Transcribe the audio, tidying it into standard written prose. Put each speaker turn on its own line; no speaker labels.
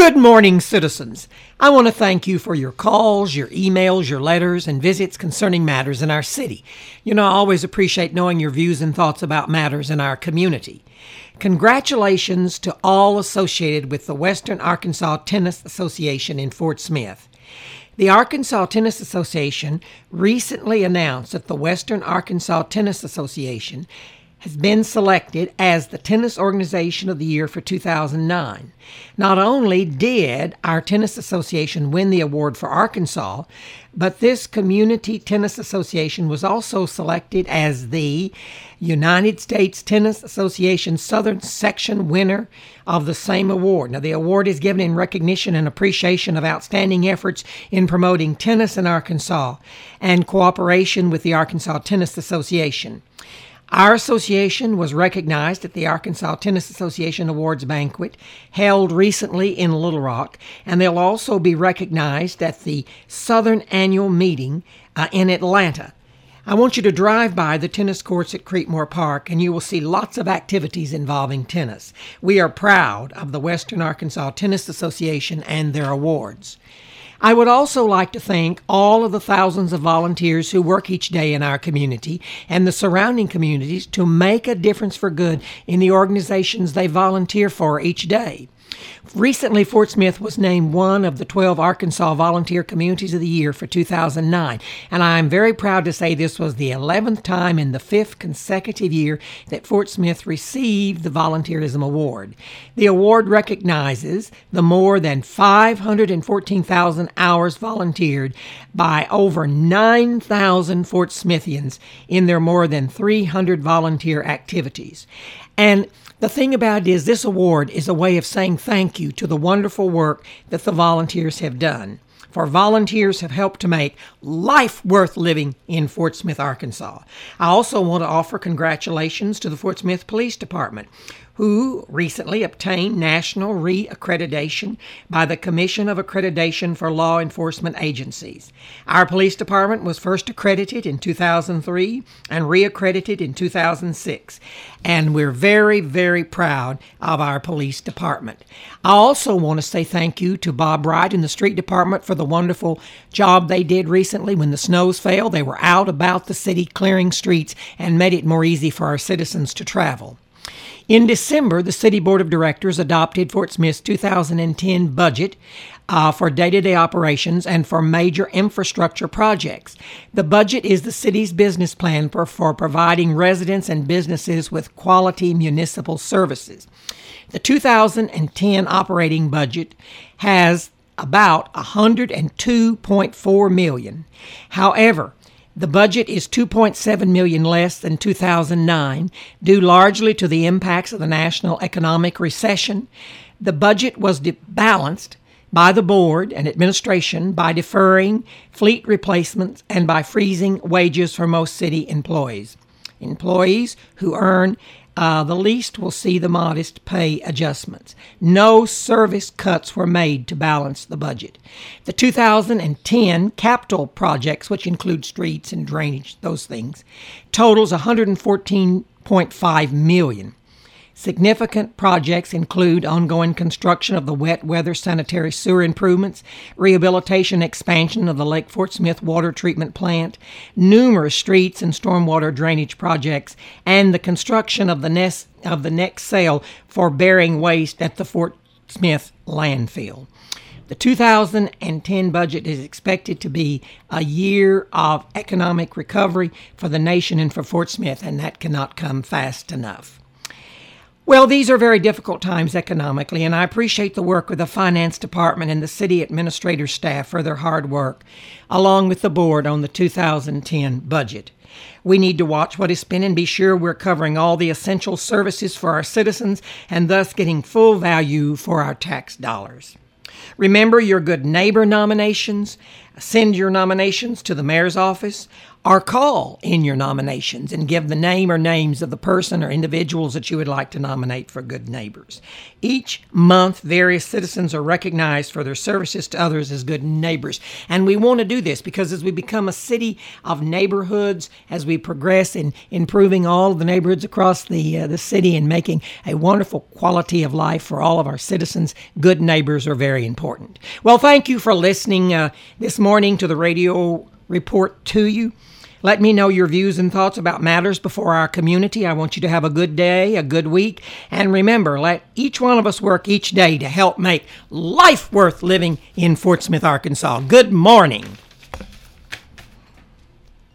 Good morning, citizens. I want to thank you for your calls, your emails, your letters, and visits concerning matters in our city. I always appreciate knowing your views and thoughts about matters in our community. Congratulations to all associated with the Western Arkansas Tennis Association in Fort Smith. The Arkansas Tennis Association recently announced that the Western Arkansas Tennis Association has been selected as the Tennis Organization of the Year for 2009. Not only did our tennis association win the award for Arkansas, but this community tennis association was also selected as the United States Tennis Association Southern Section winner of the same award. Now, the award is given in recognition and appreciation of outstanding efforts in promoting tennis in Arkansas and cooperation with the Arkansas Tennis Association. Our association was recognized at the Arkansas Tennis Association Awards Banquet held recently in Little Rock, and they'll also be recognized at the Southern Annual Meeting in Atlanta. I want you to drive by the tennis courts at Creekmore Park, and you will see lots of activities involving tennis. We are proud of the Western Arkansas Tennis Association and their awards. I would also like to thank all of the thousands of volunteers who work each day in our community and the surrounding communities to make a difference for good in the organizations they volunteer for each day. Recently, Fort Smith was named one of the 12 Arkansas Volunteer Communities of the Year for 2009, and I am very proud to say this was the 11th time in the 5th consecutive year that Fort Smith received the Volunteerism Award. The award recognizes the more than 514,000 hours volunteered by over 9,000 Fort Smithians in their more than 300 volunteer activities. And the thing about it is, this award is a way of saying thank you to the wonderful work that the volunteers have done. For volunteers have helped to make life worth living in Fort Smith, Arkansas. I also want to offer congratulations to the Fort Smith Police Department, who recently obtained national re-accreditation by the Commission of Accreditation for Law Enforcement Agencies. Our police department was first accredited in 2003 and re-accredited in 2006, and we're very, very proud of our police department. I also want to say thank you to Bob Wright and the street department for the wonderful job they did recently when the snows fell. They were out about the city clearing streets and made it more easy for our citizens to travel. In December, the City Board of Directors adopted Fort Smith's 2010 budget for day-to-day operations and for major infrastructure projects. The budget is the city's business plan for providing residents and businesses with quality municipal services. The 2010 operating budget has about $102.4 million. However, the budget is $2.7 million less than 2009, due largely to the impacts of the national economic recession. The budget was balanced by the board and administration by deferring fleet replacements and by freezing wages for most city employees. Employees who earn the least will see the modest pay adjustments. No service cuts were made to balance the budget. The 2010 capital projects, which include streets and drainage, those things, totals $114.5 million. Significant projects include ongoing construction of the wet weather sanitary sewer improvements, rehabilitation expansion of the Lake Fort Smith water treatment plant, numerous streets and stormwater drainage projects, and the construction of the next sale for burying waste at the Fort Smith landfill. The 2010 budget is expected to be a year of economic recovery for the nation and for Fort Smith, and that cannot come fast enough. Well, these are very difficult times economically, and I appreciate the work of the Finance Department and the City Administrator staff for their hard work, along with the board on the 2010 budget. We need to watch what is spent and be sure we're covering all the essential services for our citizens and thus getting full value for our tax dollars. Remember your good neighbor nominations. Send your nominations to the mayor's office. or call in your nominations and give the name or names of the person or individuals that you would like to nominate for Good Neighbors. Each month, various citizens are recognized for their services to others as good neighbors. And we want to do this because as we become a city of neighborhoods, as we progress in improving all of the neighborhoods across the city and making a wonderful quality of life for all of our citizens, good neighbors are very important. Well, thank you for listening this morning to the radio report to you. Let me know your views and thoughts about matters before our community. I want you to have a good day, a good week. And remember, let each one of us work each day to help make life worth living in Fort Smith, Arkansas. Good morning.